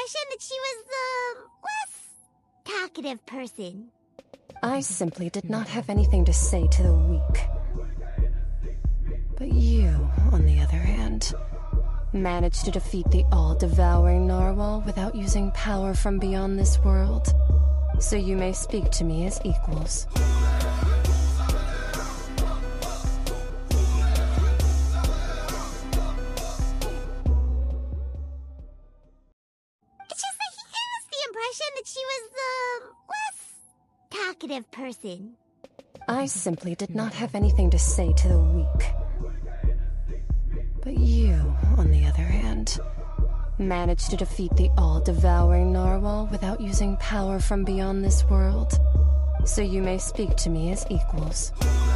impression that she was the less talkative person. I simply did not have anything to say to the weak. But you, on the other hand, managed to defeat the all-devouring narwhal without using power from beyond this world. So you may speak to me as equals. It's just that he has the impression that she was the less talkative person. I simply did not have anything to say to the weak. But you, on the other hand, managed to defeat the all-devouring narwhal without using power from beyond this world. So you may speak to me as equals.